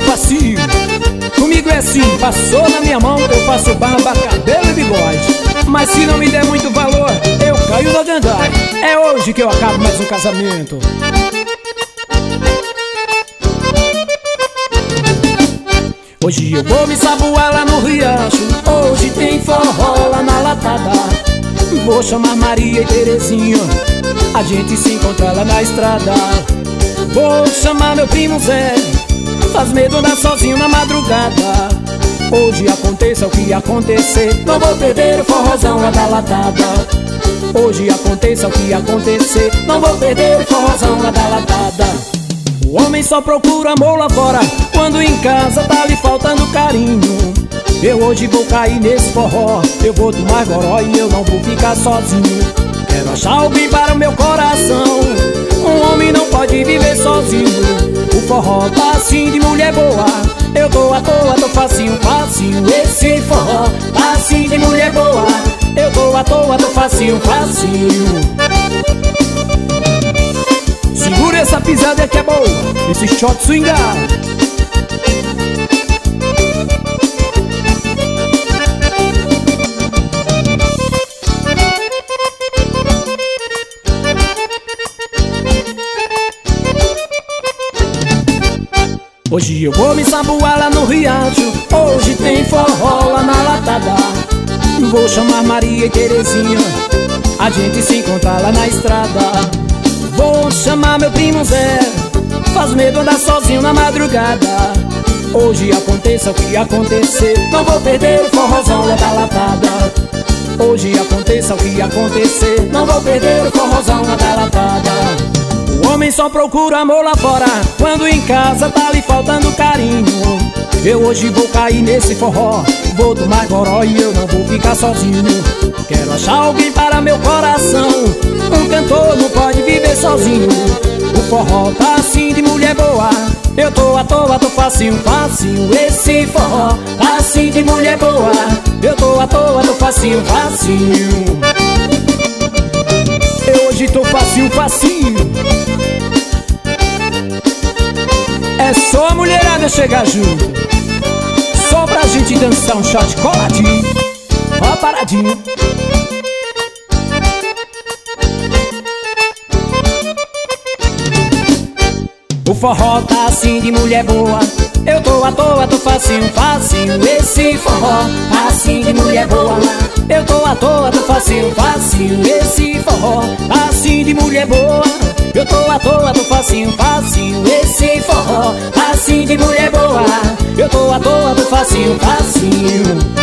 facinho. Comigo é assim, passou na minha mão, eu faço barba, cabelo e bigode. Mas se não me der muito valor, eu caio no gandai. É hoje que eu acabo mais um casamento. Hoje eu vou me saboar lá no riacho, hoje tem forró lá na latada. Vou chamar Maria e Terezinha, a gente se encontra lá na estrada. Vou chamar meu primo Zé, faz medo andar sozinho na madrugada. Hoje aconteça o que acontecer, não vou perder o forrozão lá da latada. Hoje aconteça o que acontecer, não vou perder o forrozão lá da latada. O homem só procura amor lá fora, quando em casa tá lhe faltando carinho. Eu hoje vou cair nesse forró, eu vou tomar goró e eu não vou ficar sozinho. Quero achar alguém para o meu coração, um homem não pode viver sozinho. O forró tá assim de mulher boa, eu tô à toa, tô facinho, facinho. Esse forró tá assim de mulher boa, eu tô à toa, tô facinho, facinho. Segura essa pisada que é boa, esse shot swingado. Hoje eu vou me saboar lá no riacho, hoje tem forró lá na latada. Vou chamar Maria e Terezinha, a gente se encontra lá na estrada. Vou chamar meu primo Zé, faz medo andar sozinho na madrugada. Hoje aconteça o que acontecer, não vou perder o forrozão lá da latada. Hoje aconteça o que acontecer, não vou perder o forrozão lá da latada. O homem só procura amor lá fora, quando em casa tá lhe faltando carinho. Eu hoje vou cair nesse forró, vou tomar goró e eu não vou ficar sozinho. Quero achar alguém para meu coração, um cantor não pode viver sozinho. O forró tá assim de mulher boa, eu tô à toa, tô facinho, facinho. Esse forró tá assim de mulher boa, eu tô à toa, tô facinho, facinho. Eu hoje tô facinho, facinho. É só a mulherada chegar junto, só pra gente dançar um shot coladinho, ó paradinho. O forró tá assim de mulher boa, eu tô à toa, tô facinho, facinho. Esse forró tá assim de mulher boa, eu tô à toa, tô facinho, facinho. Esse forró tá assim de mulher boa, eu tô à toa, tô facinho, facinho. Esse forró tá assim de mulher boa, eu tô à toa, tô facinho, facinho.